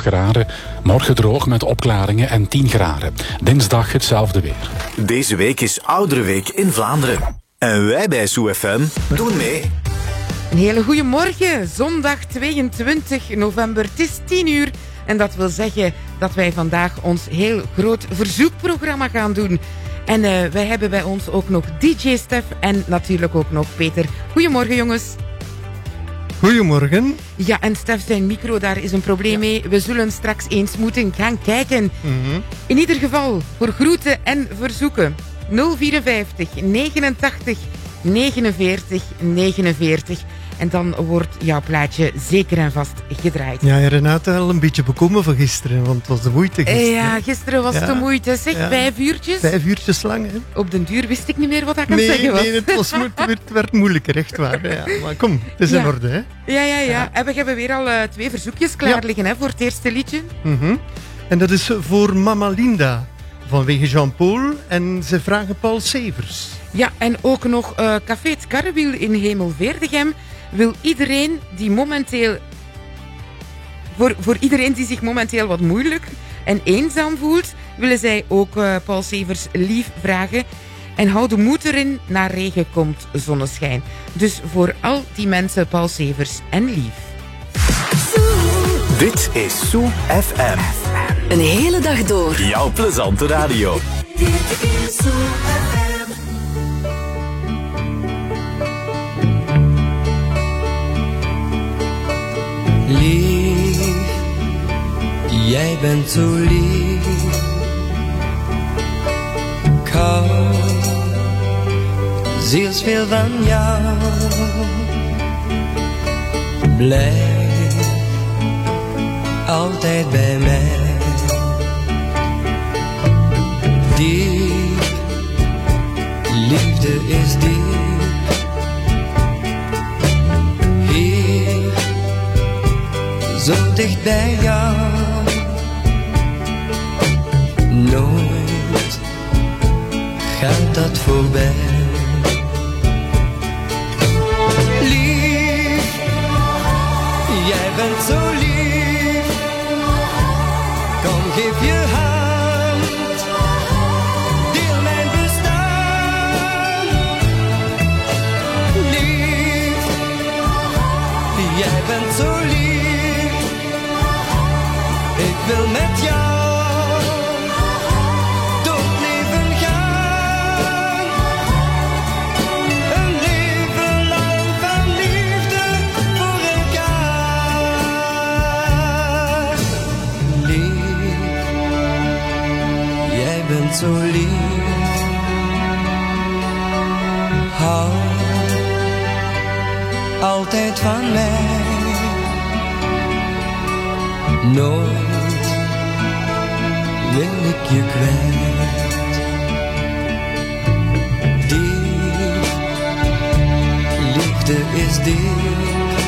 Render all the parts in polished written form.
graden. Morgen droog met opklaringen en 10 graden. Dinsdag hetzelfde weer. Deze week is Ouderenweek in Vlaanderen. En wij bij SoFM doen mee. Een hele goede morgen, zondag 22 november. Het is 10 uur en dat wil zeggen dat wij vandaag ons heel groot verzoekprogramma gaan doen. En wij hebben bij ons ook nog DJ Stef en natuurlijk ook nog Peter. Goedemorgen jongens. Goedemorgen. Ja, en Stef zijn micro, daar is een probleem mee. We zullen straks eens moeten gaan kijken. In ieder geval, voor groeten en verzoeken. 054 89 49 49. En dan wordt jouw plaatje zeker en vast gedraaid. Ja, Renate al een beetje bekomen van gisteren, want het was de moeite gisteren. Ja, gisteren was de moeite. Zeg, 5 uurtjes. 5 uurtjes lang, hè? Op den duur wist ik niet meer wat ik aan het zeggen was. Nee, het werd moeilijker, echt waar. Ja. Maar kom, het is in orde, hè? Ja. En we hebben weer al 2 verzoekjes klaar liggen, hè, voor het eerste liedje. En dat is voor Mama Linda, vanwege Jean-Paul. En ze vragen Paul Severs. Ja, en ook nog Café het Karrewiel in Hemelveerdegem wil iedereen die momenteel... Voor iedereen die zich momenteel wat moeilijk en eenzaam voelt, willen zij ook Paul Severs lief vragen. En hou de moed erin, na regen komt zonneschijn. Dus voor al die mensen Paul Severs en lief. Dit is SoFM. Een hele dag door. Jouw plezante radio. Lief, jij bent zo lief. Ik hou zielsveel van jou. Blijf altijd bij mij. Diep, liefde is diep. Hier, zo dicht bij jou. Nooit gaat dat voorbij. Lief, jij bent zo lief. Kom, geef je hand. Deel mijn bestaan. Lief, jij bent zo lief. Ik wil met jou door het leven gaan. Een leven lang van liefde voor elkaar. Lief, jij bent zo lief. Hou altijd van mij. Nooit wil ik je kwijt. Diep, liefde is diep.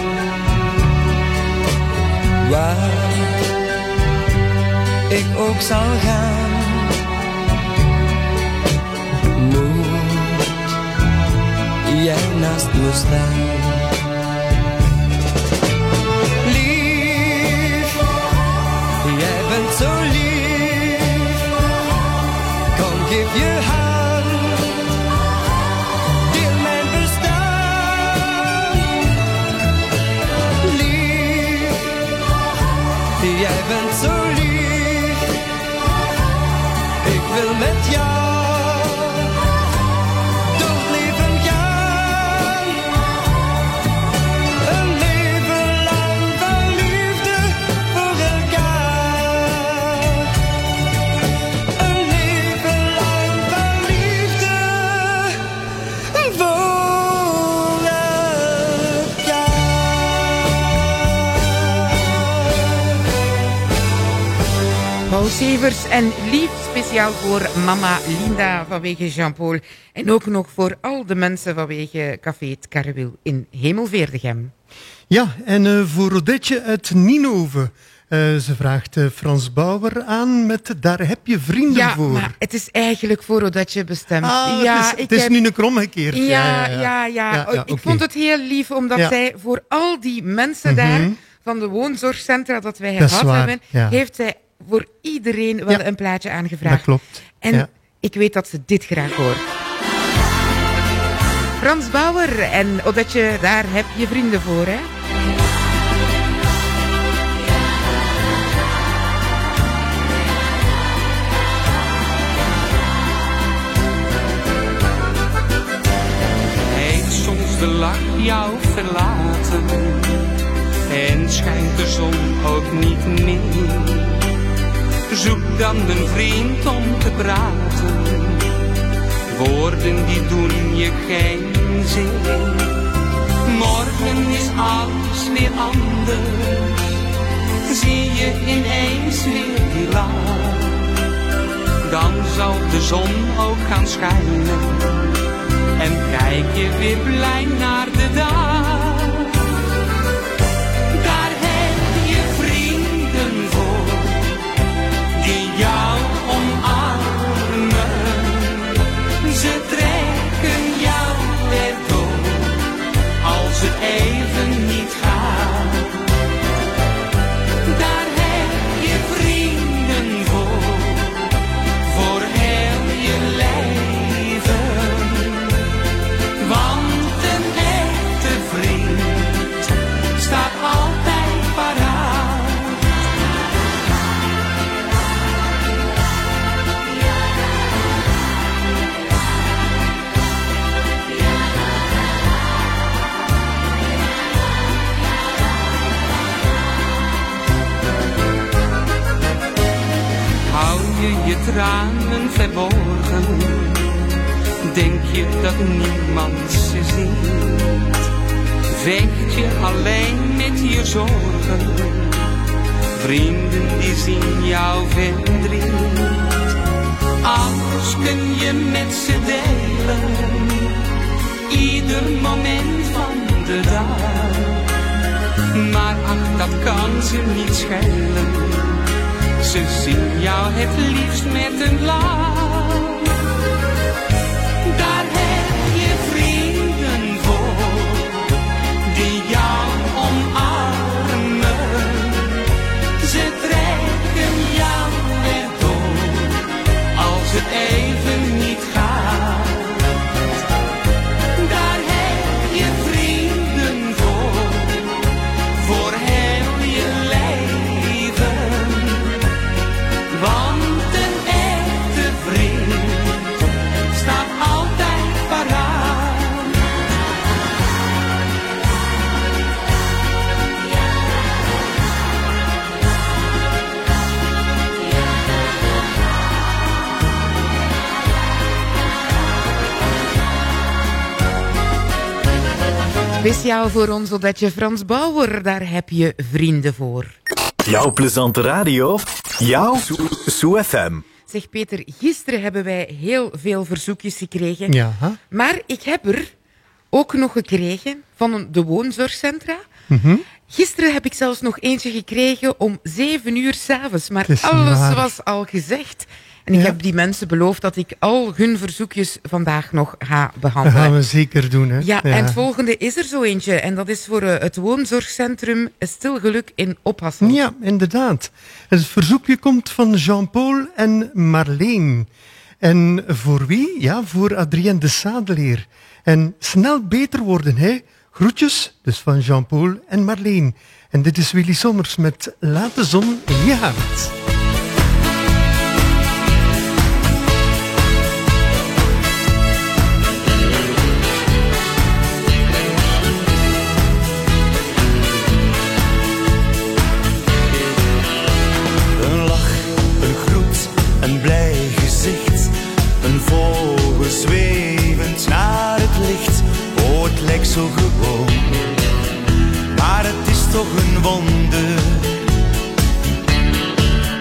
Waar ik ook zal gaan, moet jij naast me staan. Jij bent zo lief. Kom, geef je hand. Deel mijn bestaan. Lief, jij bent zo lief. Ik wil met jou door het leven gaan. Een leven lang van liefde voor elkaar. Een leven lang van liefde voor elkaar. Paul Severs en lief speciaal voor mama Linda vanwege Jean-Paul. En ook nog voor al de mensen vanwege Café het Karrewiel in Hemelveerdegem. Ja, en voor Odetje uit Ninove. Ze vraagt Frans Bauer aan met Daar heb je vrienden voor. Ja, maar het is eigenlijk voor Odetje bestemd. Het is nu een kromgekeerd. Ja. Ik vond het heel lief, omdat zij voor al die mensen daar van de woonzorgcentra dat wij Dat is gehad waar, hebben, ja. heeft zij voor iedereen wel Ja. een plaatje aangevraagd. Dat klopt. En Ja. ik weet dat ze dit graag hoort. Frans Bauer en Odetje, daar heb je vrienden voor, hè? Heeft soms de lach jou verlaten en schijnt de zon ook niet meer? Zoek dan een vriend om te praten, woorden die doen je geen zeer. Morgen is alles weer anders, zie je ineens weer die lach. Dan zal de zon ook gaan schijnen en kijk je weer blij naar de dag. Daar heb je vrienden voor, die jou omarmen. Ze trekken jou erdoor, als het even niet gaat. Daar heb je vrienden voor heel je leven. Want een echte vriend staat altijd paraat. Hou je tranen verborgen? Denk je dat niemand ze ziet? Vecht je alleen met je zorgen? Vrienden die zien jouw verdriet. Alles kun je met ze delen, ieder moment van de dag. Maar ach, dat kan ze niet schelen. Ze zien jou het liefst met een lach. Daar heb je vrienden voor, die jou omarmen. Ze trekken jou erdoor, als het even niet gaat. Daar heb je vrienden voor heel je leven. Want een echte vriend staat altijd paraat. Speciaal voor ons, Odetje Frans Bauer, daar heb je vrienden voor. Jouw plezante radio, jouw SoeFM. Zeg Peter, gisteren hebben wij heel veel verzoekjes gekregen. Ja. Maar ik heb er ook nog gekregen van de woonzorgcentra. Gisteren heb ik zelfs nog eentje gekregen om 7:00 s'avonds. Maar Het is alles waar. was al gezegd. En ik Ja. heb die mensen beloofd dat ik al hun verzoekjes vandaag nog ga Dat behandelen. gaan we zeker doen. Hè? Ja, en het volgende is er zo eentje. En dat is voor het woonzorgcentrum Stil Geluk in Ophassel. Ja, inderdaad. Het verzoekje komt van Jean-Paul en Marleen. En voor wie? Ja, voor Adrien de Sadeleer. En snel beter worden, hè? Groetjes, dus van Jean-Paul en Marleen. En dit is Willy Sommers met Laat de zon in je hart. Een lach, een groet, een blij gezicht. Een vogel zwevend naar het licht. Oh, het lijkt zo gewoon, maar het is toch een wonder.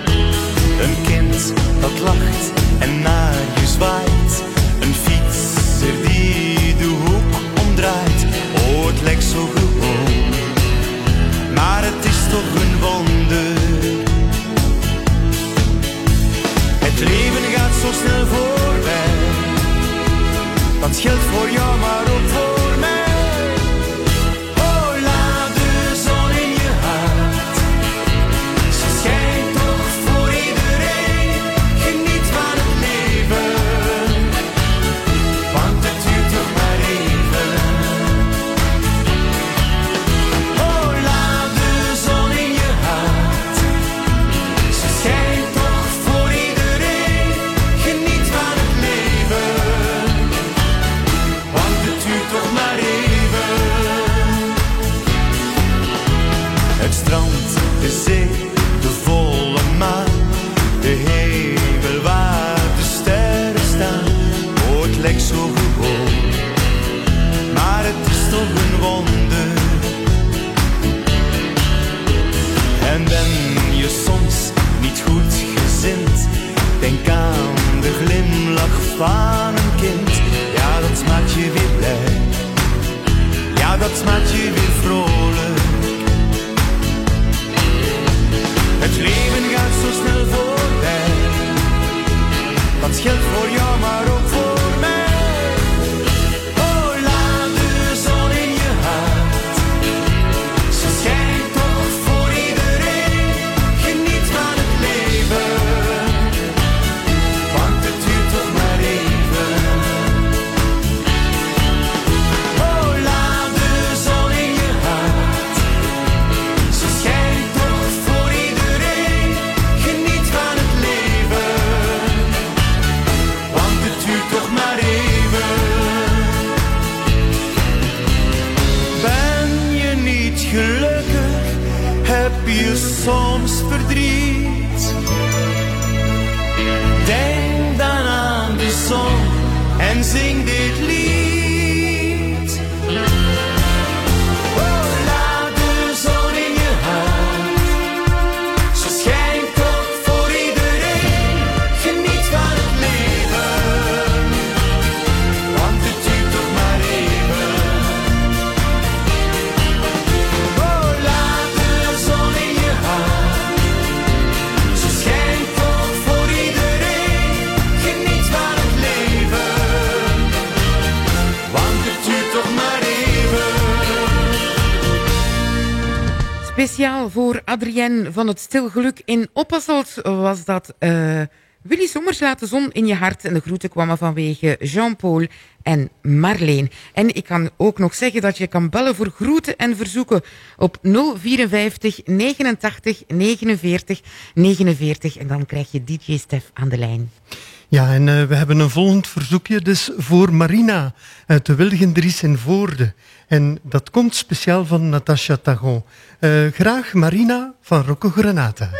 Speciaal voor Adrienne van het Stilgeluk in Oppasselt was dat Willy Sommers laat de zon in je hart. En de groeten kwamen vanwege Jean-Paul en Marleen. En ik kan ook nog zeggen dat je kan bellen voor groeten en verzoeken op 054 89 49 49. En dan krijg je DJ Stef aan de lijn. Ja, en we hebben een volgend verzoekje dus voor Marina uit de Wilgendries in Voorde. En dat komt speciaal van Natasha Tagon. Graag Marina van Rocco Granata.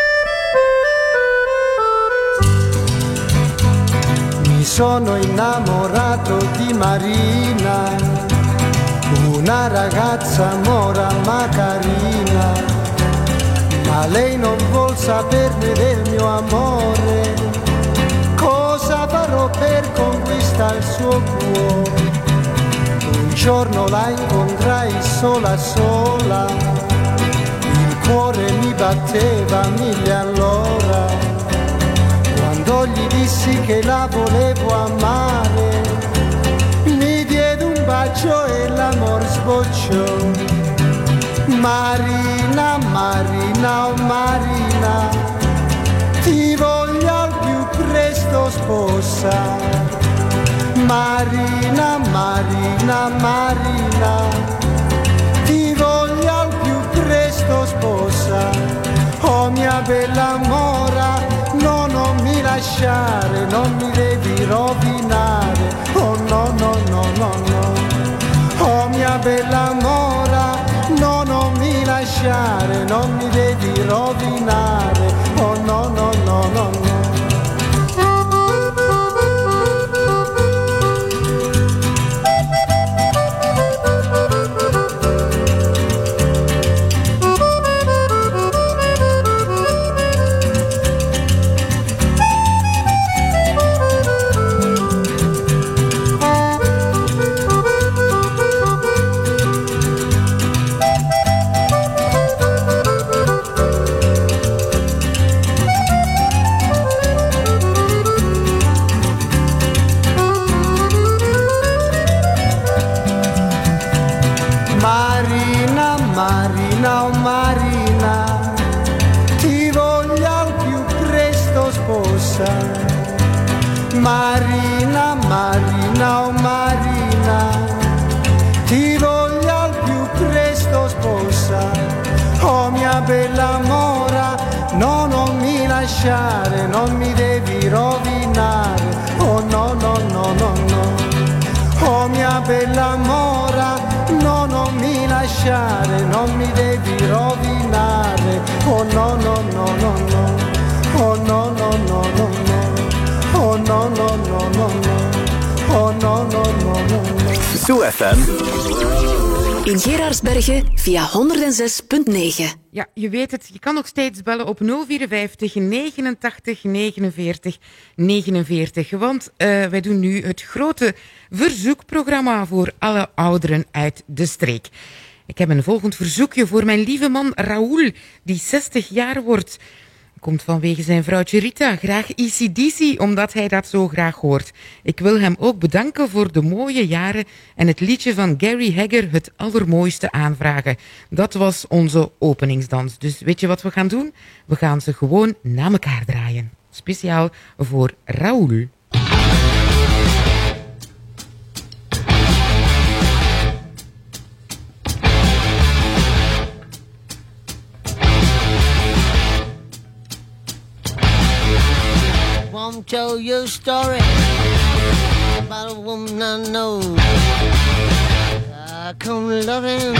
Mi sono innamorato di Marina, una ragazza mora ma carina, ma lei non vuol saperne del mio amore. Cosa farò per conquistare il suo cuore? Un giorno la incontrai sola sola, il cuore mi batteva 1000 all'ora. Quando gli dissi che la volevo amare, mi diede un bacio e l'amor sbocciò. Marina, Marina, oh Marina, ti voglio al più presto sposa. Marina, Marina, Marina, ti voglio al più presto sposa. Oh mia bella mora, no, non mi lasciare, non mi devi rovinare. Oh no, no, no, no, no. Oh mia bella mora, no, non mi lasciare, non mi devi rovinare. Oh no, no, no, no, no. Marina, oh Marina, ti voglio al più presto sposa. Marina, Marina, oh Marina, ti voglio al più presto sposa. Oh mia bella mora, no, non mi lasciare, non mi devi rovinare. Oh no, no, no, no, no. Oh mia bella mora, no, non mi lasciare, non mi devi rovinare. Oh no, no, no, no, no. Oh no, no, no, no, no. Oh no, no, no, no, no. Oh no, no, no, no, no. SoeFM. In Geraardsbergen via 106.9. Ja, je weet het. Je kan nog steeds bellen op 054 89 49 49. Want wij doen nu het grote verzoekprogramma voor alle ouderen uit de streek. Ik heb een volgend verzoekje voor mijn lieve man Raoul, die 60 jaar wordt. Komt vanwege zijn vrouwtje Rita. Graag AC/DC, omdat hij dat zo graag hoort. Ik wil hem ook bedanken voor de mooie jaren en het liedje van Gary Hegger, Het Allermooiste, aanvragen. Dat was onze openingsdans. Dus weet je wat we gaan doen? We gaan ze gewoon na elkaar draaien. Speciaal voor Raoul. I'll tell you a story about a woman I know. I come loving,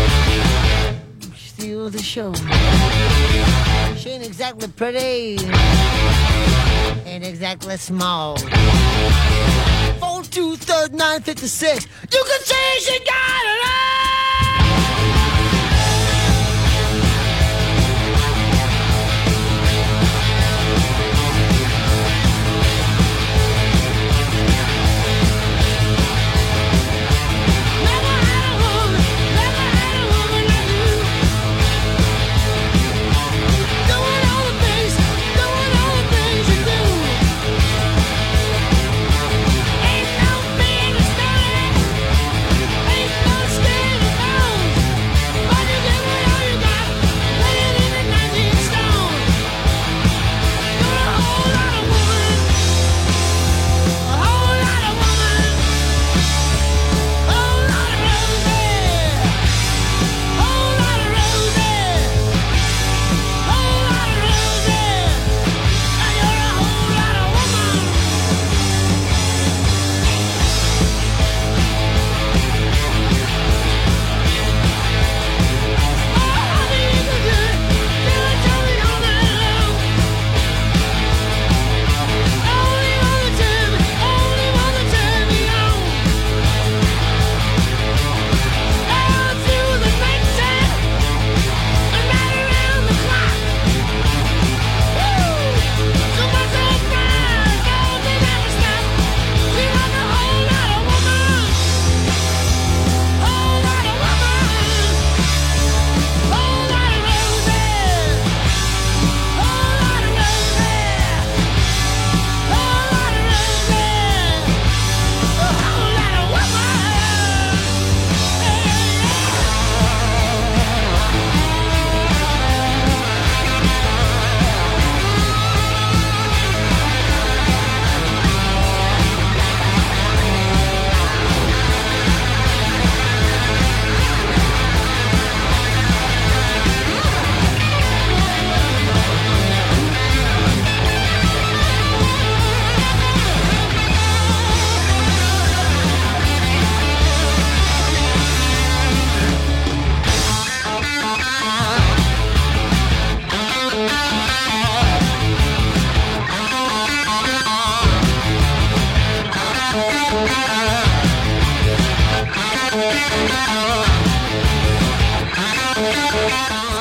steal the show. She ain't exactly pretty, ain't exactly small. 4, 2, 3, 9, 56. You can say she got it all. Stay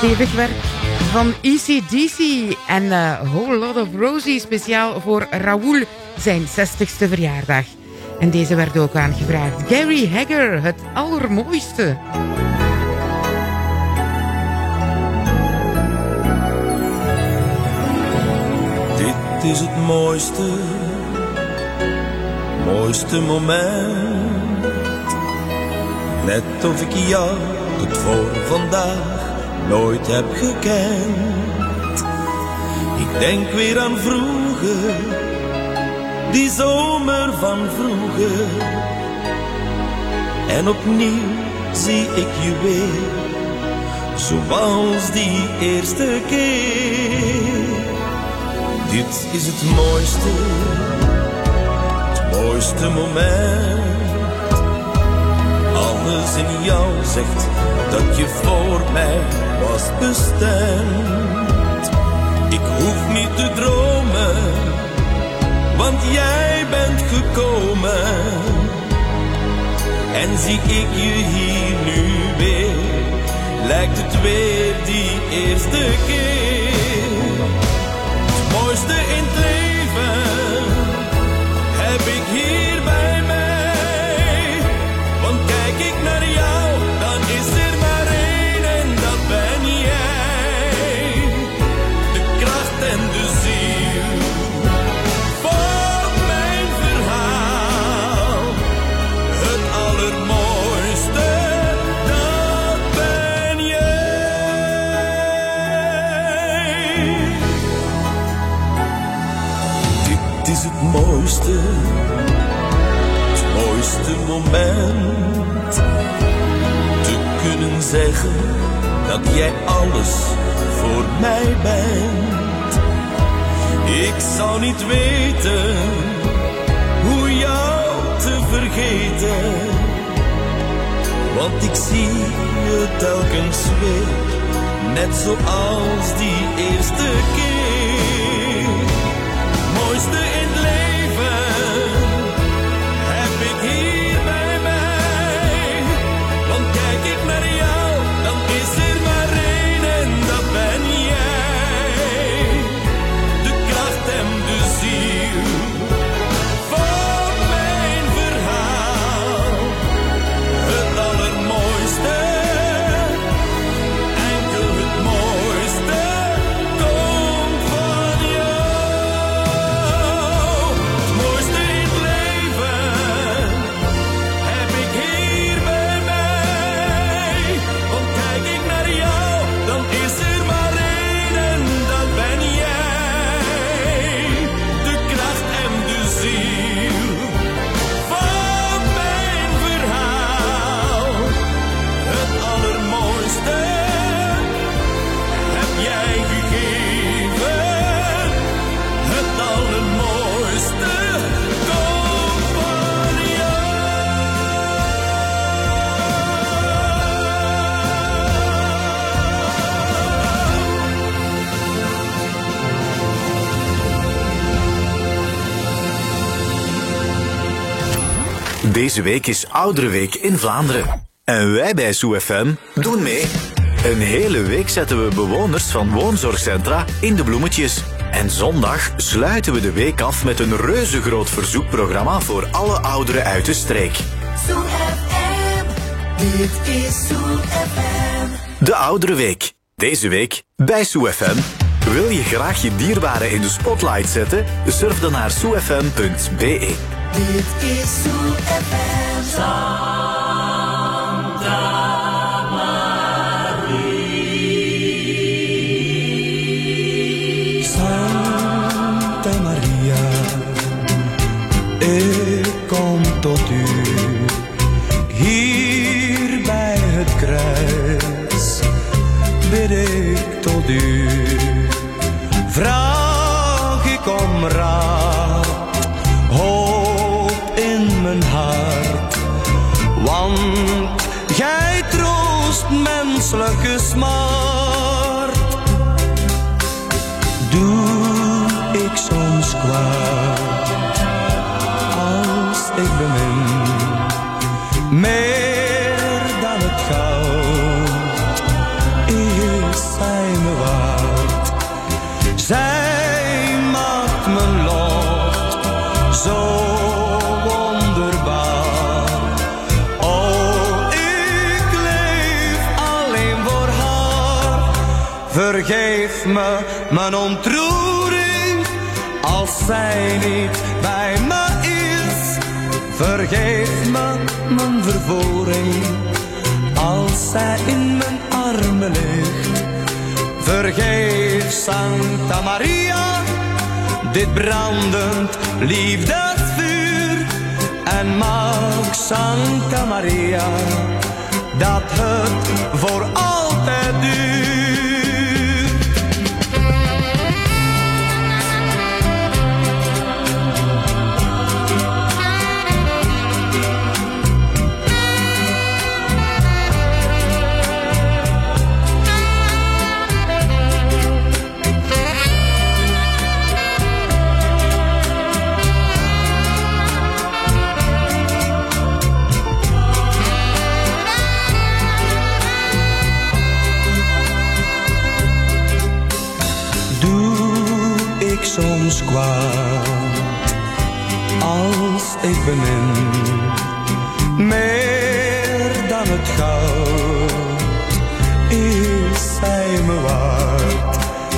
Stevig werk van AC/DC en A Whole Lot of Rosie, speciaal voor Raoul, zijn 60ste verjaardag. En deze werd ook aangevraagd. Gary Hagger, het allermooiste. Dit is het mooiste moment. Net of ik jou tot voor vandaag nooit heb gekend. Ik denk weer aan vroeger, die zomer van vroeger. En opnieuw zie ik je weer, zoals die eerste keer. Dit is het mooiste moment. Alles in jou zegt dat je voor mij was bestemd. Ik hoef niet te dromen, want jij bent gekomen. En zie ik je hier nu weer, lijkt het weer die eerste keer. Het mooiste in het leven heb ik hier bij mij. Want kijk ik naar jou, dan is er maar één en dat ben jij. De kracht en de ziel van mijn verhaal. Het allermooiste, dat ben jij. Dit is het mooiste moment. Te kunnen zeggen dat jij alles voor mij bent. Ik zou niet weten hoe jou te vergeten. Want ik zie je telkens weer, net zoals die eerste keer. Mooiste in het leven heb ik hier bij mij. Want kijk ik naar jou, dan is er maar één en dat ben jij. De kracht en de ziel van mijn verhaal. Het allermooiste, enkel het mooiste komt van jou. Het mooiste in het leven heb ik hier bij mij. Want kijk ik naar jou, dan is er maar één en dat ben jij. De kracht en de ziel van mijn verhaal. Het allermooiste heb jij gegeven. Het allermooiste komt van jou. Deze week is Ouderenweek in Vlaanderen. En wij bij SoeFM doen mee. Een hele week zetten we bewoners van woonzorgcentra in de bloemetjes. En zondag sluiten we de week af met een reuzegroot verzoekprogramma voor alle ouderen uit de streek. Dit is SoeFM. De Ouderenweek. Deze week bij SoeFM. Wil je graag je dierbaren in de spotlight zetten? Surf dan naar soefm.be. Dit is SoeFM. Santa Maria, ik kom tot u, hier bij het kruis, bid ik tot u, vraag ik om raad, hoop in mijn hart, want gij troost menselijke smart. Doe ik soms kwaad als ik bemin, meer dan het goud is Vergeef me mijn ontroering als zij niet bij me is. Vergeef me mijn vervoering als zij in mijn armen ligt. Vergeef Santa Maria dit brandend liefdesvuur. En maak Santa Maria dat het voor altijd duurt. Soms kwaad als ik bemin, meer dan het goud is zij me waard.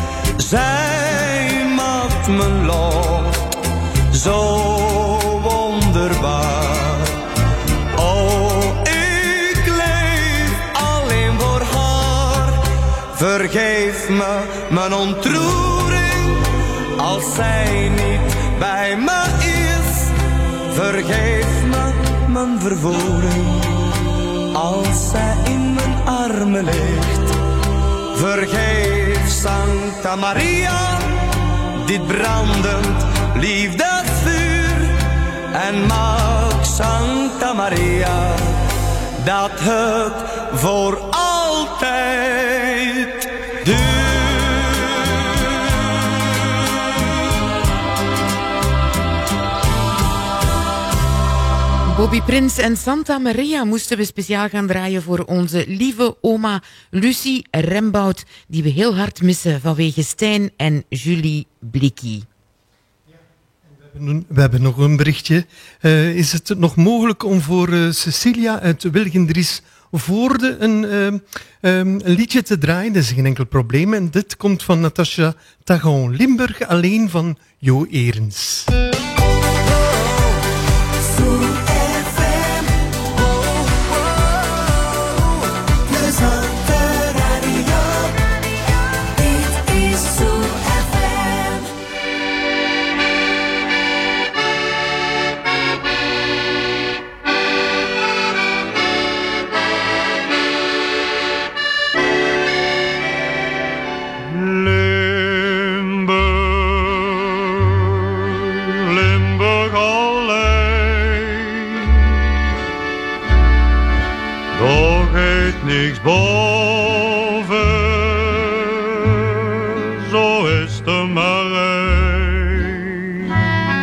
Zij maakt mijn lot zo wonderbaar. Oh, ik leef alleen voor haar. Vergeef me mijn ontroering als zij niet bij me is. Vergeef me mijn vervoering als zij in mijn armen ligt. Vergeef Santa Maria dit brandend liefdesvuur. En maak Santa Maria dat het voor altijd duurt. Bobby Prins en Santa Maria moesten we speciaal gaan draaien voor onze lieve oma Lucie Rembout, die we heel hard missen vanwege Stijn en Julie Blikkie. We hebben nog een berichtje. Is het nog mogelijk om voor Cecilia uit Wilgendries-Voorde een liedje te draaien? Dat is geen enkel probleem. En dit komt van Natasja Tagon-Limburg, alleen van Jo Erens. Niks boven, zo is de marijn.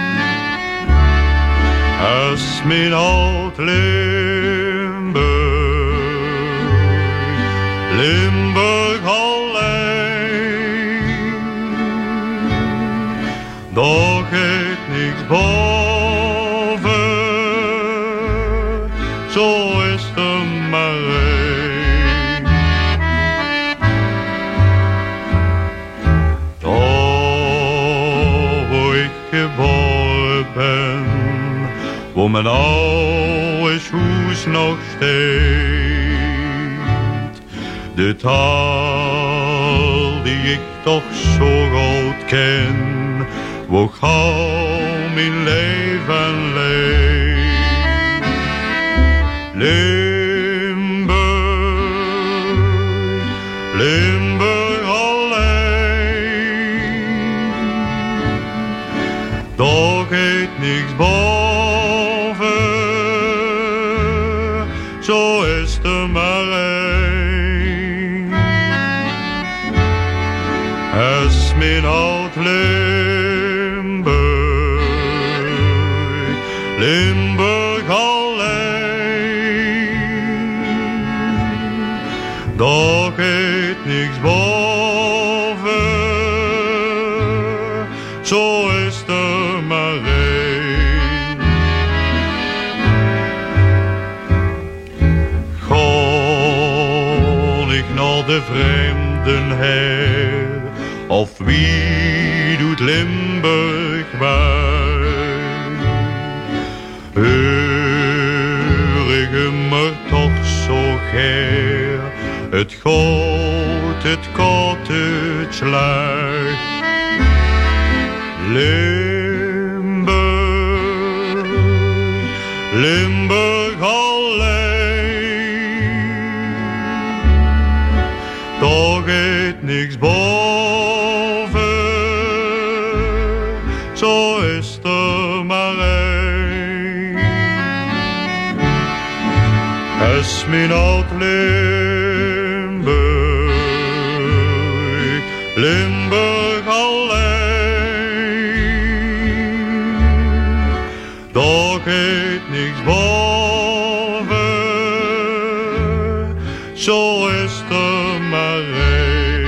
Als mijn oud Limburg, Limburg alleen, daar gaat niks boven, zo is de marijn. Wo mijn oude huis nog steekt, de taal die ik toch zo goed ken, wo gauw mijn leven leeft. Limburg, Limburg alleen, daar gaat niks boven. Zo is de marijn. Als mijn oud Limburg, Limburg alleen, daar gaat niks boven. Zo is de marijn. De vreemde den her? Of wie doet Limburg wij? Heurige me toch zo geer, het goud, het cottage lag. Limburg, Limburg alleen, toch eet niks boven, zo is er maar één. Es mijn oud Limburg, Limburg alleen, toch eet niks boven, zo is er maar één.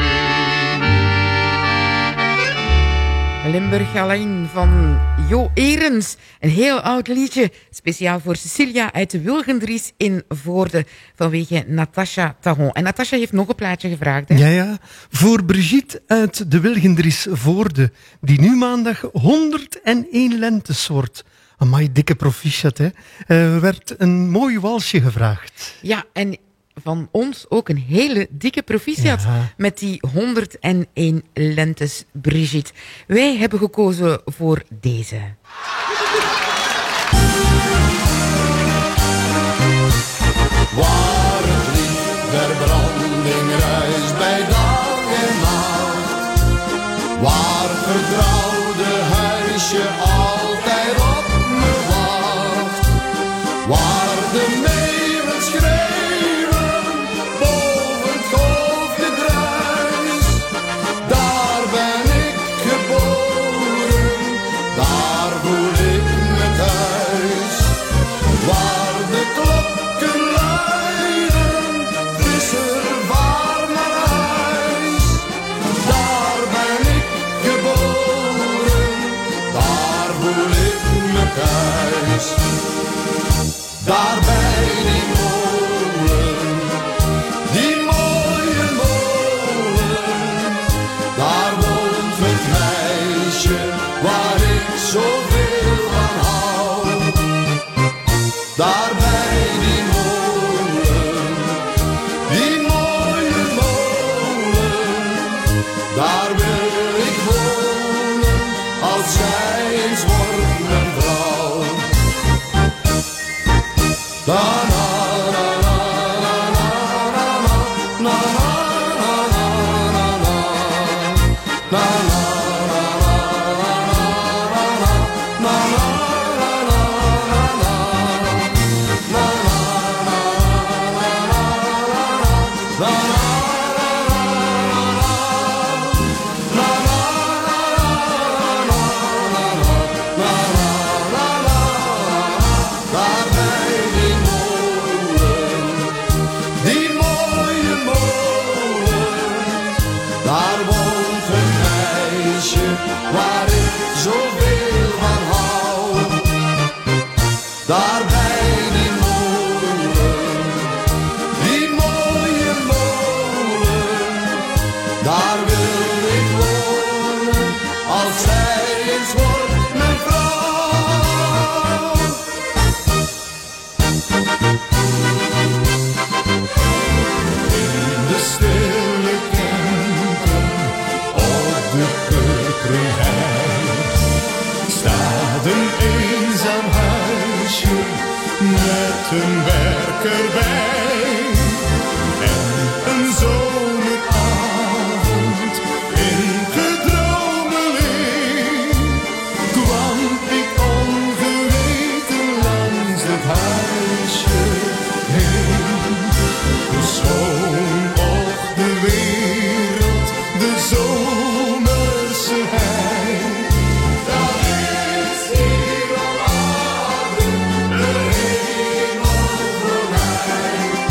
Limburg alleen van Jo Erens. Een heel oud liedje, speciaal voor Cecilia uit de Wilgendries in Voorde, vanwege Natasha Tagon. En Natasha heeft nog een plaatje gevraagd, hè? Ja. Voor Brigitte uit de Wilgendries Voorde, die nu maandag 101 lentes wordt. Amai, dikke proficiat, hè. Werd een mooi walsje gevraagd. Ja, en van ons ook een hele dikke proficiat met die 101 lentes, Brigitte. Wij hebben gekozen voor deze. Waar het licht der branding ruist bij dag en nacht, waar vertrouwde huisje altijd op me wacht, waar de meeuwen schreeuwen boven het golfgedruis, daar ben ik geboren, daar voel ik me thuis. Waar de klokken luiden, is er waar naar huis. Daar ben ik geboren, daar voel ik me thuis. Daar bij die molen, die mooie molen, daar woont het meisje waar ik zoveel van hou. Daar bij die molen, die mooie molen, daar wil ik wonen als zij eens wordt mijn vrouw. Da na na na na na na na na na na waar ik zoveel van hou. Daar bij die molen, die mooie molen, daar wil ik wonen als zij eens wordt mijn vrouw. In de stille kenten op de staat een eenzaam huisje met een werker bij. En een zomeravond in gedromeling kwam ik ongeweten langs het huisje heen. Schoon op de wereld de zomerse hei. Dat is hier op aarde een hemel voor mij.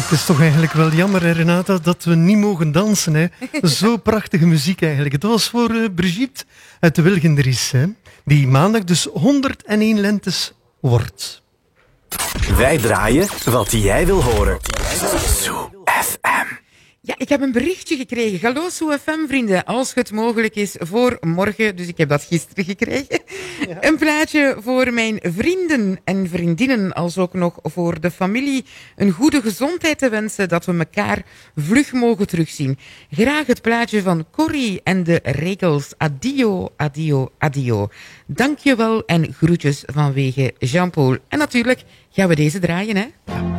Het is toch eigenlijk wel jammer, hè, Renata, dat we niet mogen dansen. Hè. Zo prachtige muziek eigenlijk. Het was voor Brigitte uit de Wilgenderies, hè, die maandag dus 101 lentes wordt. Wij draaien wat jij wil horen. Zoo FM. Ja, ik heb een berichtje gekregen. Hallo Zoo FM vrienden, als het mogelijk is voor morgen, dus ik heb dat gisteren gekregen, een plaatje voor mijn vrienden en vriendinnen, als ook nog voor de familie, een goede gezondheid te wensen, dat we elkaar vlug mogen terugzien. Graag het plaatje van Corrie en de Regels. Adio, adio, adio. Dankjewel en groetjes vanwege Jean-Paul. En natuurlijk gaan we deze draaien, hè.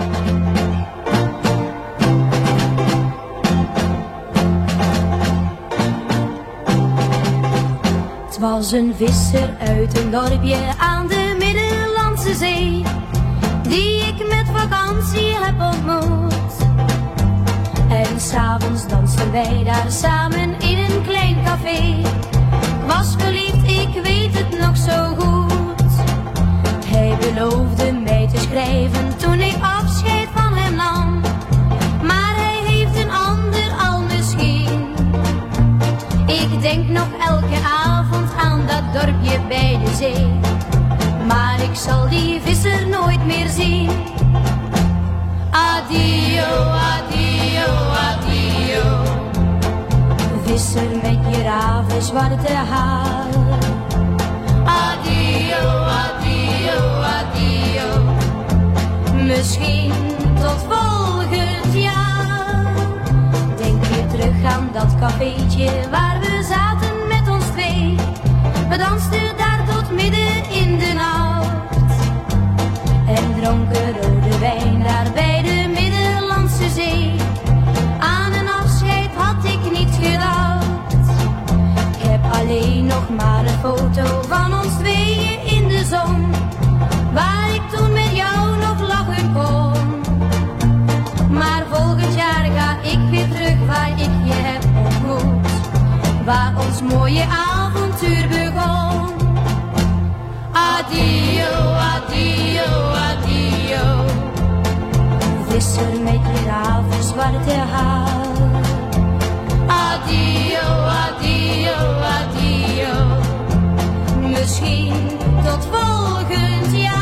Het was een visser uit een dorpje aan de Middellandse Zee, die ik met vakantie heb ontmoet. En 's avonds dansten wij daar samen in een klein café. Ik was verliefd, ik weet het nog zo goed. Hij beloofde mij te schrijven toen ik afscheid van hem nam, maar hij heeft een ander al misschien. Ik denk nog elke avond aan dat dorpje bij de zee, maar ik zal die visser nooit meer zien. Adio, adio, adio. Visser met je ravenzwarte haar. Adio, adio, adio. Misschien tot volgend jaar. Denk je terug aan dat cafeetje waar we zaten met ons twee. We dansten daar tot midden in de nacht en dronken rode wijn daar bij de Middellandse Zee. Aan een afscheid had ik niet gedacht. Ik heb alleen nog maar een foto van ons tweeën in de zon, waar ik toen met jou nog lachen kon. Maar volgend jaar ga ik weer terug waar ik je heb ontmoet, waar ons mooie avontuur begon. Adio, adio, adio. Visser met je ravenzwarte haar. Adio, adio, adio. Misschien tot volgend jaar.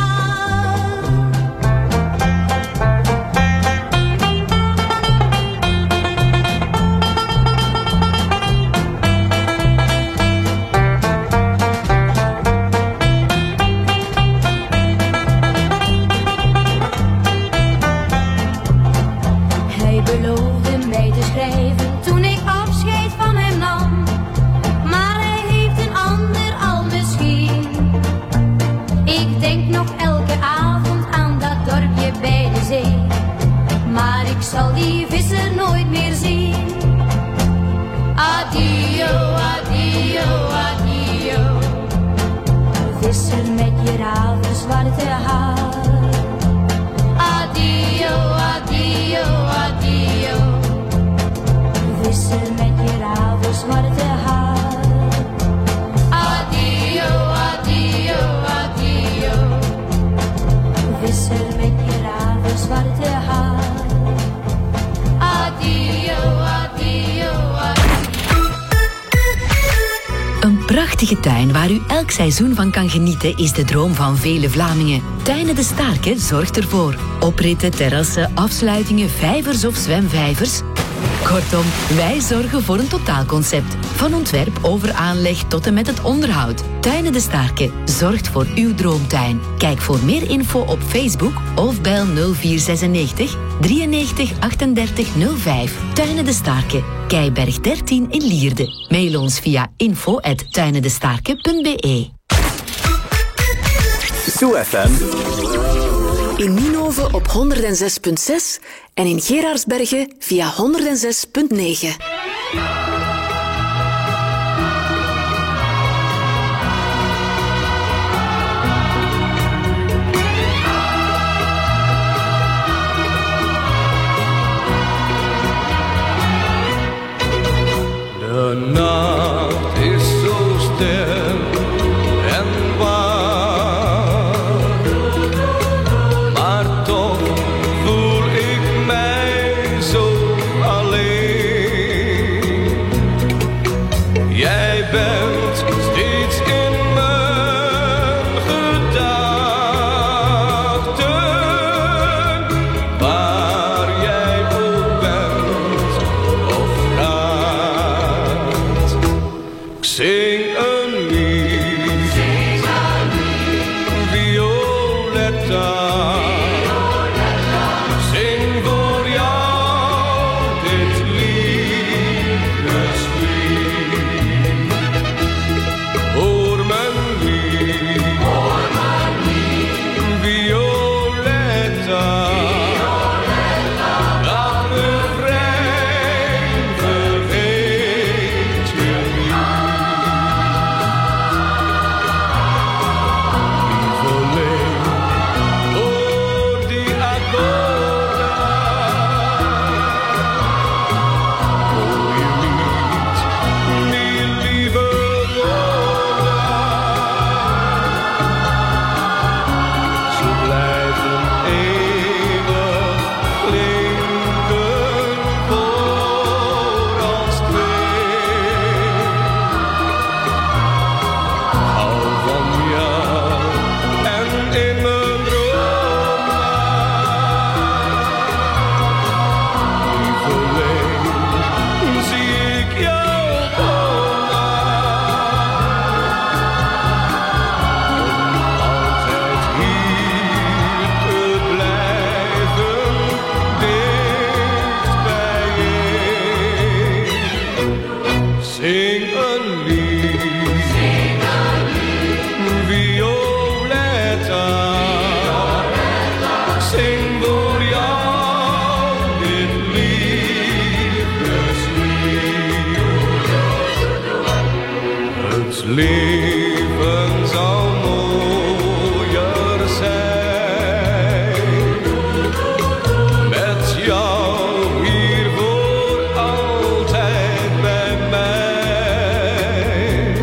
Toen ik afscheid van hem nam, maar hij heeft een ander al misschien. Ik denk nog elke avond aan dat dorpje bij de zee, maar ik zal die visser nooit meer zien. Adio, adio, adio. Visser met je ravenzwarte haar. Adio, adio, adio. Visser met je ravenzwarte haar. Adio, adio, adio. Visser met je ravenzwarte haar. Adio, adio, adio. Een prachtige tuin waar u elk seizoen van kan genieten is de droom van vele Vlamingen. Tuinen de Starke zorgt ervoor. Opritten, terrassen, afsluitingen, vijvers of zwemvijvers. Kortom, wij zorgen voor een totaalconcept. Van ontwerp over aanleg tot en met het onderhoud. Tuinen de Starke zorgt voor uw droomtuin. Kijk voor meer info op Facebook of bel 0496 93 38 05. Tuinen de Starke, Keiberg 13 in Lierde. Mail ons via info@tuinendestarke.be. Zoo FM. In Ninove op 106.6 en in Geraardsbergen via 106.9. De nacht is zo stil en waar, maar toch voel ik mij Jij bent steeds in mijn gedachten, waar jij ook bent of gaat. Ik zing een lied, Violetta. Zing voor jou dit liefdeslied. Hoor mijn lied, Violetta. Dat refrein vergeet je niet. Lieveling, hoor die akkoorden. Hoor je niet die lieve woorden. Ze blijven eeuwig klinken voor ons twee. Hou van jou en in mijn dromen. Lieveling, zie ik jou komen. Om altijd hier te blijven, dicht bij je. Zing een lied, Violetta. Zing voor jou dit liefdeslied. Het leven zal mooier zijn met jou hier voor altijd bij mij.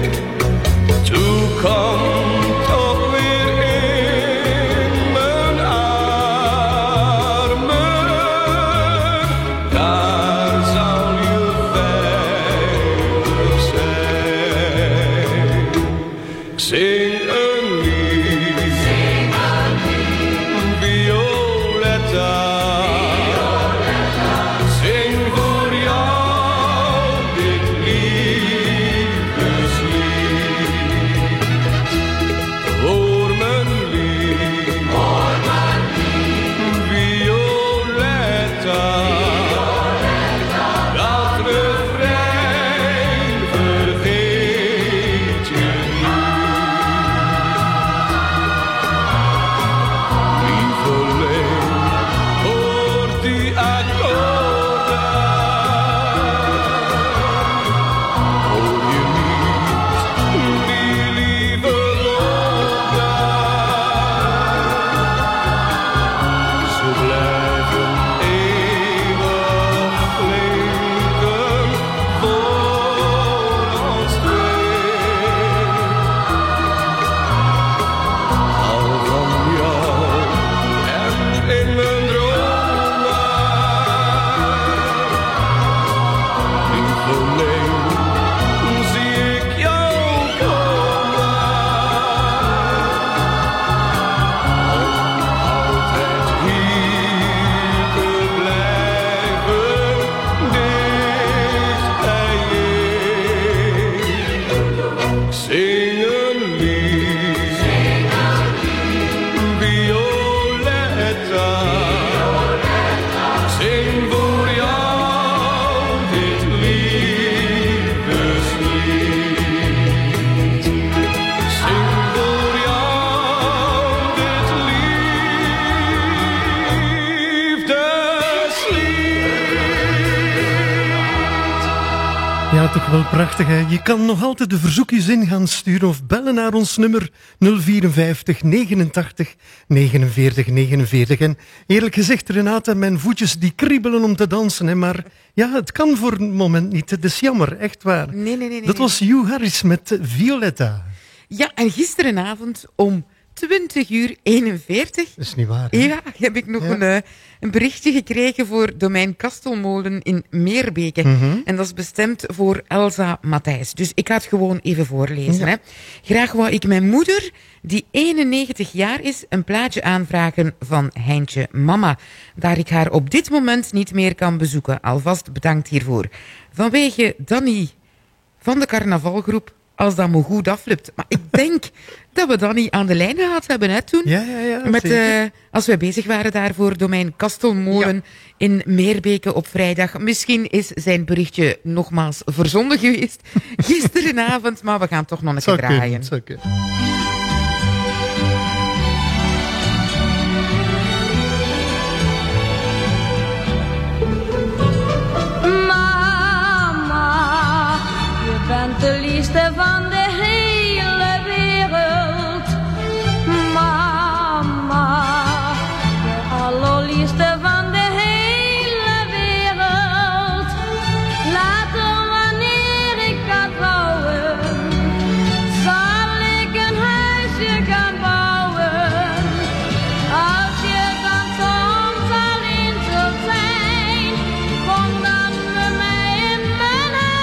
Toekom toch weer in mijn armen, daar zal je veilig zijn. Ik zing een lied, Violetta. Zing voor jou dit liefdeslied. Hoor mijn lied, Violetta. Dat refrein vergeet je niet. Lieveling, hoor die akkoorden. Hoor je niet die lieve woorden. Ze blijven eeuwig klinken voor ons twee. Hou van jou en in mijn dromen. Lieveling, zie ik jou komen. Om altijd hier te blijven, dicht bij je. Zing een lied, Violetta. Zing voor jou dit liefdeslied. Zing voor jou dit liefdeslied. Ja, toch wel prachtig, hè? Je kan nog altijd de verzoekjes in gaan sturen of bellen naar ons nummer 054 89 49 49. En eerlijk gezegd, Renate, mijn voetjes die kriebelen om te dansen, hè? Maar ja, het kan voor een moment niet. Het is jammer, echt waar. Nee. Dat was Hugh Harris met Violetta. Ja, en gisterenavond om 20:41. Dat is niet waar. Hè? Ja, heb ik nog een berichtje gekregen voor domein Kastelmolen in Meerbeke. En dat is bestemd voor Elsa Matthijs. Dus ik ga het gewoon even voorlezen. Hè. Graag wou ik mijn moeder, die 91 jaar is, een plaatje aanvragen van Heintje Mama. Daar ik haar op dit moment niet meer kan bezoeken. Alvast bedankt hiervoor. Vanwege Danny van de carnavalgroep, als dat me goed afloopt. Maar ik denk dat we Danny aan de lijn gehad hebben hè, toen. Ja. Met, als wij bezig waren daar voor domein Kastelmolen in Meerbeke op vrijdag. Misschien is zijn berichtje nogmaals verzonden geweest gisterenavond, maar we gaan toch nog een keer draaien. De liefste van de hele wereld, mama, de allerliefste van de hele wereld. Later wanneer ik ga trouwen, zal ik een huisje gaan bouwen. Als je dan soms alleen zult zijn, kom dan met mij in mijn huis.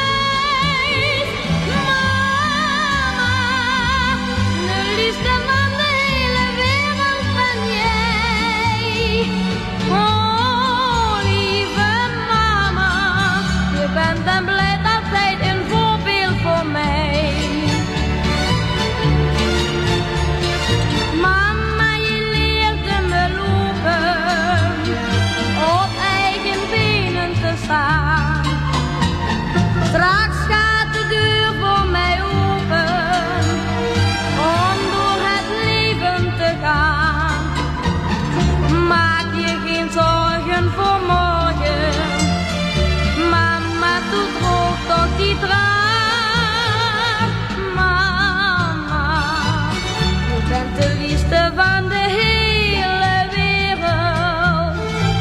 En blijft altijd een voorbeeld voor mij. Mama, je leerde me lopen, op eigen benen te staan. Straks gaat de deur voor mij open, om door het leven te gaan. Maak je geen zorgen voor morgen, doe droog tot die traan. Mama, je bent de liefste van de hele wereld.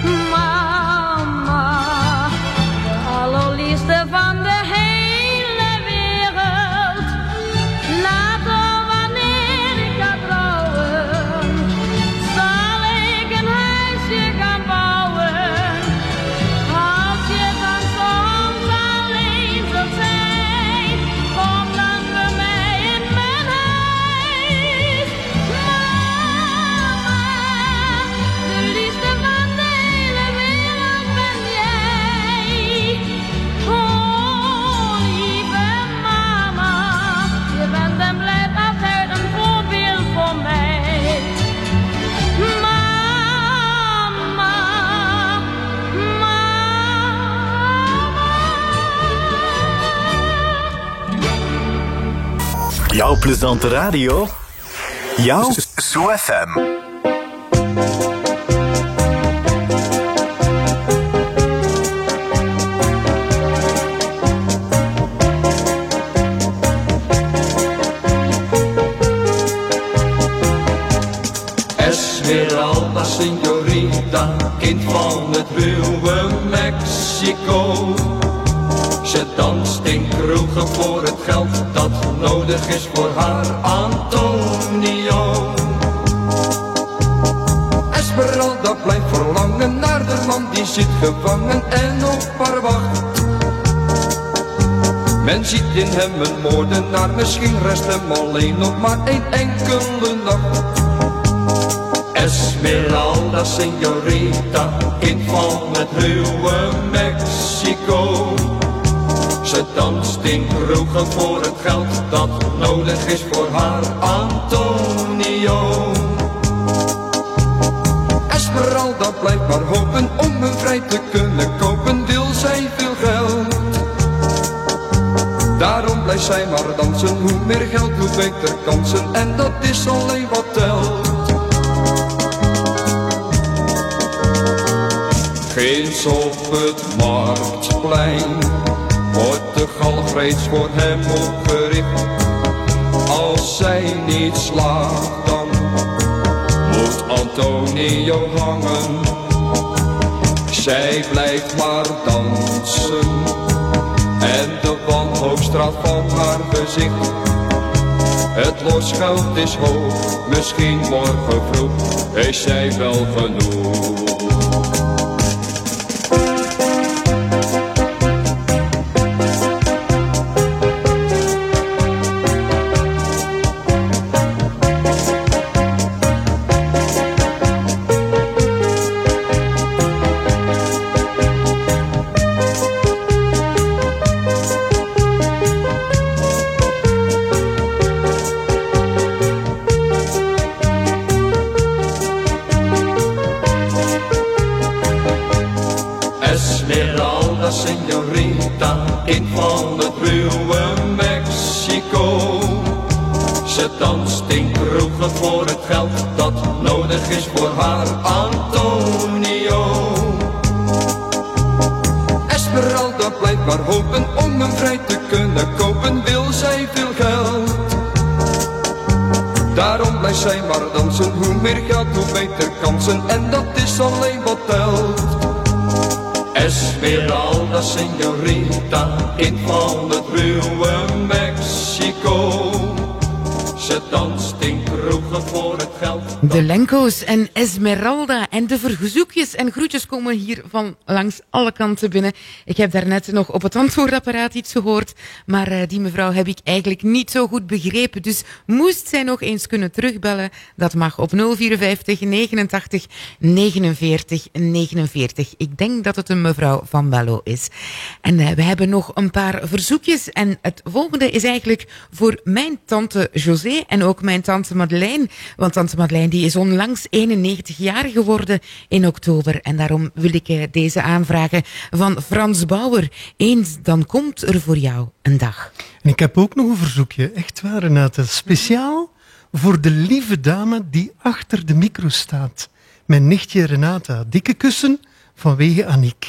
Mama, de allerliefste van de hele wereld. Later wanneer ik ga trouwen, zal ik een huisje gaan bouwen. Als je dan soms kom dan bij mij in mijn huis. Mama, de liefste van de hele wereld ben jij. Oh, lieve mama, je bent en blijft altijd een voorbeeld voor mij. Jouw plezante radio. Jouw SoFM. Esmeralda, señorita, kind van het ruwe Mexico. Ze danst in kroegen voor het geld dat nodig is voor haar Antonio. Esmeralda blijft verlangen naar de man die zit gevangen en op haar wacht. Men ziet in hem een moordenaar, misschien rest hem alleen nog maar één enkele nacht. Esmeralda, señorita, kind van het ruwe Mexico. Ze danst in kroegen voor het geld dat nodig is voor haar Antonio. Esmeralda blijft maar hopen om hem vrij te kunnen kopen, wil zij veel geld. Daarom blijft zij maar dansen, hoe meer geld, hoe beter kansen, en dat is alleen wat telt. Ginds op het marktplein wordt de galg reeds voor hem opgericht. Als zij niet slaagt, dan moet Antonio hangen. Zij blijft maar dansen en de wanhoop straalt van haar gezicht. Het losgeld is hoog, misschien morgen vroeg is zij wel genoeg. Señorita, kind van het ruwe Mexico. Ze danst in kroegen voor het geld dat nodig is voor haar Antonio. Esmeralda blijft maar hopen om hem vrij te kunnen kopen, wil zij veel geld. Daarom blijft zij maar dansen, hoe meer geld hoe beter kansen, en dat is alleen wat telt. Esmeralda, señorita, kind van het ruwe Mexico. Ze danst in kroegen voor het geld. De Lenko's en Esmeralda en de verzoekjes en groetjes komen hier van langs alle kanten binnen. Ik heb daarnet nog op het antwoordapparaat iets gehoord, maar die mevrouw heb ik eigenlijk niet zo goed begrepen. Dus moest zij nog eens kunnen terugbellen, dat mag op 054 89 49 49. Ik denk dat het een mevrouw van Bello is. En we hebben nog een paar verzoekjes en het volgende is eigenlijk voor mijn tante José en ook mijn tante Madeleine. Want tante Madeleine die is onlangs 91 jaar geworden in oktober. En daarom wil ik deze aanvragen van Frans Bauer. Eens dan komt er voor jou een dag. En ik heb ook nog een verzoekje. Echt waar, Renate. Speciaal voor de lieve dame die achter de micro staat. Mijn nichtje Renata. Dikke kussen vanwege Annick.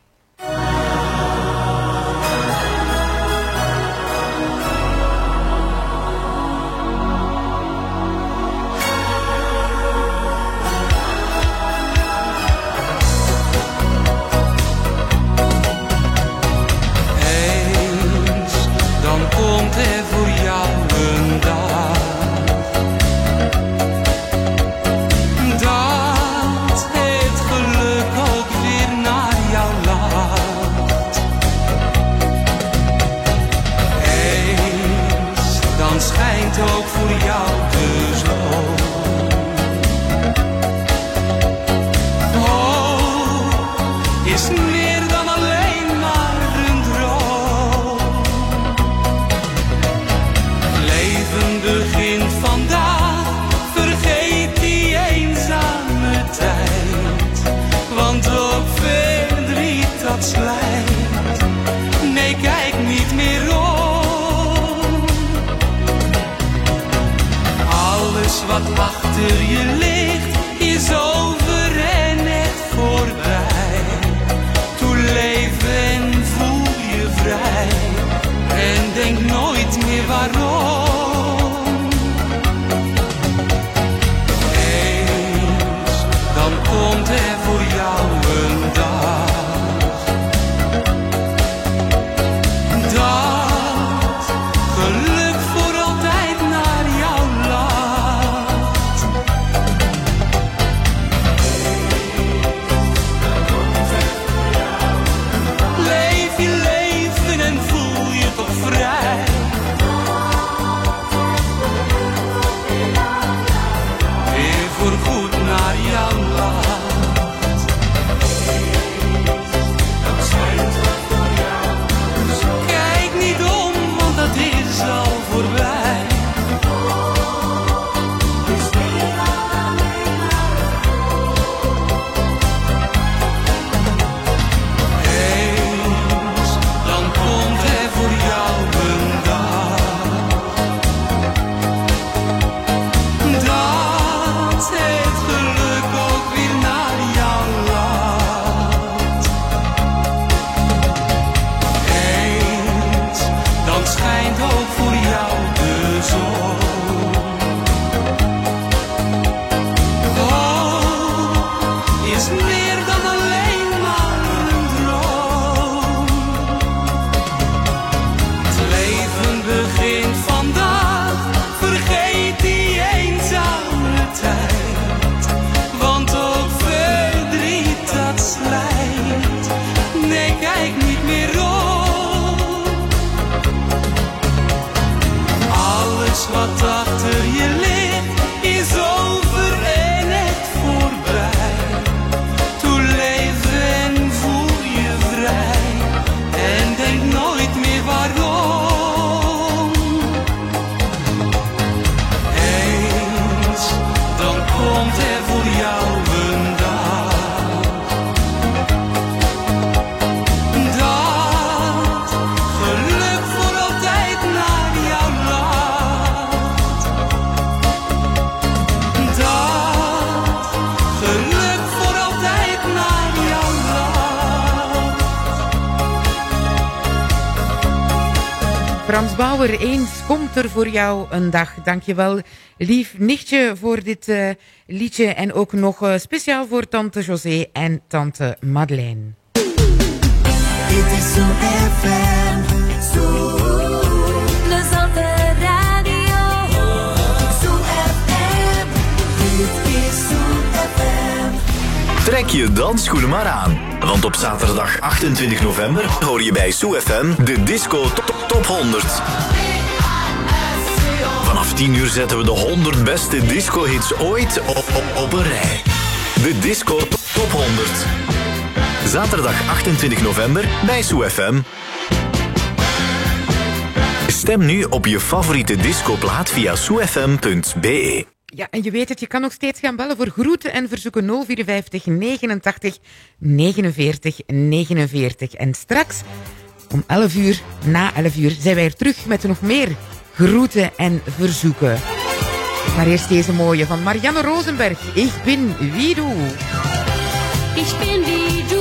Komt er voor jou een dag dat het geluk ook weer naar jou lacht. Eens dan schijnt ook voor jou de zon. Hoop is meer dan alleen maar een droom. Begint vandaag, vergeet die eenzame tijd. Want ook verdriet dat slijt, nee kijk niet meer om. Alles wat achter je ligt, is over en echt voorbij. Toe leef en voel je vrij, en denk nooit meer waarom. Komt er voor jou een dag dat geluk voor altijd naar jou lacht. Frans Bauer, eens komt er voor jou een dag. Dankjewel, lief nichtje, voor dit liedje. En ook nog speciaal voor tante José en tante Madeleine. Dit is Zoom FM. Plezante radio. Zoom FM. Dit is Zoom FM. Trek je dansschoenen maar aan. Want op zaterdag 28 november hoor je bij Zoom FM de Disco Top 100. Vanaf 10 uur zetten we de 100 beste disco-hits ooit op een rij. De Disco Top 100. Zaterdag 28 november bij Zoom FM. Stem nu op je favoriete discoplaat via soefm.be. Ja, en je weet het, je kan nog steeds gaan bellen voor groeten en verzoeken 054 89 49 49. En straks om 11 uur, na 11 uur, zijn wij er terug met nog meer groeten en verzoeken. Maar eerst deze mooie van Marianne Rosenberg. Ik ben wie du. Ich bin wie du.